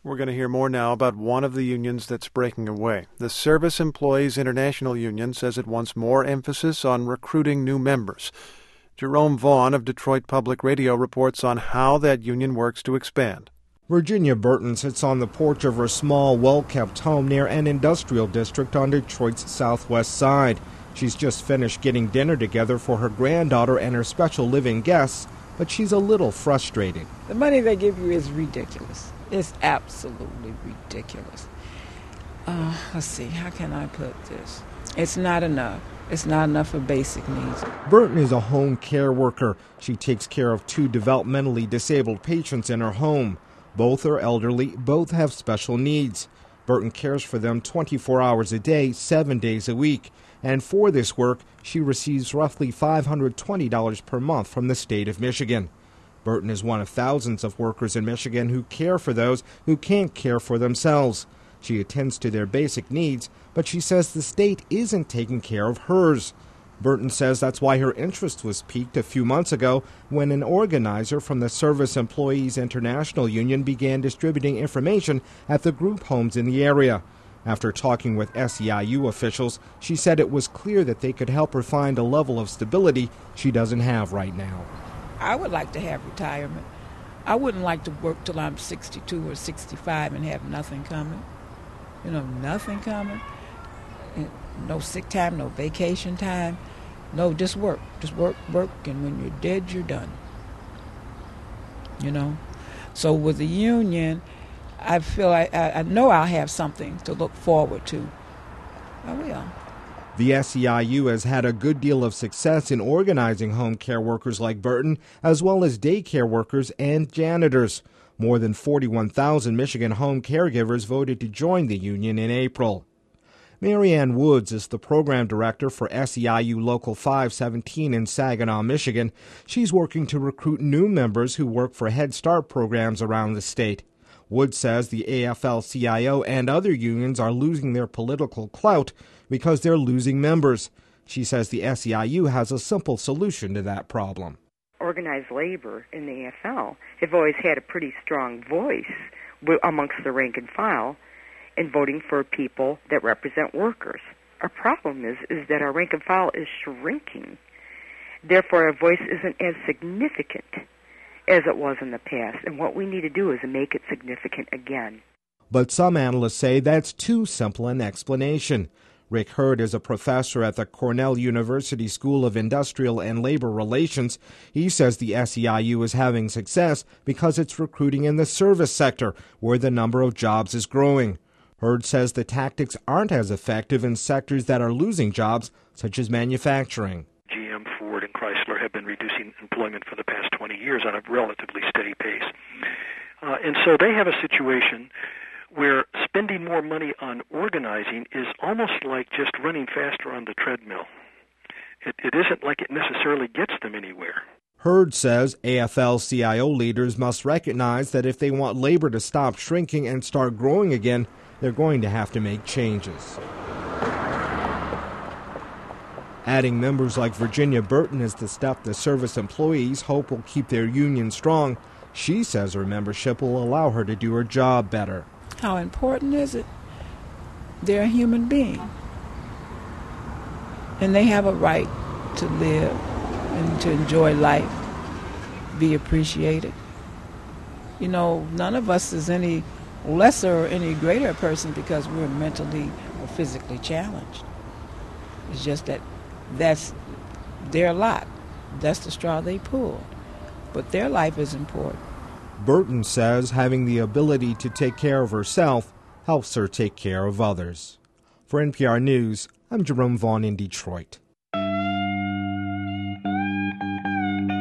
We're going to hear more now about one of the unions that's breaking away. The Service Employees International Union says it wants more emphasis on recruiting new members. Jerome Vaughn of Detroit Public Radio reports on how that union works to expand. Virginia Burton sits on the porch of her small, well-kept home near an industrial district on Detroit's southwest side. She's just finished getting dinner together for her granddaughter and her special living guests, but she's a little frustrated. The money they give you is ridiculous. It's absolutely ridiculous. Let's see, how can I put this? It's not enough. It's not enough for basic needs. Burton is a home care worker. She takes care of 2 developmentally disabled patients in her home. Both are elderly, both have special needs. Burton cares for them 24 hours a day, 7 days a week. And for this work, she receives roughly $520 per month from the state of Michigan. Burton is one of thousands of workers in Michigan who care for those who can't care for themselves. She attends to their basic needs, but she says the state isn't taking care of hers. Burton says that's why her interest was piqued a few months ago when an organizer from the Service Employees International Union began distributing information at the group homes in the area. After talking with SEIU officials, she said it was clear that they could help her find a level of stability she doesn't have right now. I would like to have retirement. I wouldn't like to work till I'm 62 or 65 and have nothing coming. Nothing coming. No sick time, no vacation time. No, just work. Just work, and when you're dead, you're done. So with the union, I feel I know I'll have something to look forward to. I will. The SEIU has had a good deal of success in organizing home care workers like Burton, as well as daycare workers and janitors. More than 41,000 Michigan home caregivers voted to join the union in April. Marianne Woods is the program director for SEIU Local 517 in Saginaw, Michigan. She's working to recruit new members who work for Head Start programs around the state. Woods says the AFL-CIO and other unions are losing their political clout because they're losing members. She says the SEIU has a simple solution to that problem. Organized labor in the AFL have always had a pretty strong voice amongst the rank and file in voting for people that represent workers. Our problem is that our rank and file is shrinking. Therefore, our voice isn't as significant as it was in the past. And what we need to do is make it significant again. But some analysts say that's too simple an explanation. Rick Hurd is a professor at the Cornell University School of Industrial and Labor Relations. He says the SEIU is having success because it's recruiting in the service sector, where the number of jobs is growing. Hurd says the tactics aren't as effective in sectors that are losing jobs, such as manufacturing. GM, Ford, and Chrysler have been reducing employment for the past 20 years on a relatively steady pace. And so they have a situation where spending more money on organizing is almost like just running faster on the treadmill. It isn't like it necessarily gets them anywhere. Hurd says AFL-CIO leaders must recognize that if they want labor to stop shrinking and start growing again, they're going to have to make changes. Adding members like Virginia Burton is the step the service employees hope will keep their union strong. She says her membership will allow her to do her job better. How important is it? They're a human being. And they have a right to live and to enjoy life, be appreciated. None of us is any lesser or any greater person because we're mentally or physically challenged. It's just that that's their lot. That's the straw they pulled. But their life is important. Burton says having the ability to take care of herself helps her take care of others. For NPR News, I'm Jerome Vaughn in Detroit.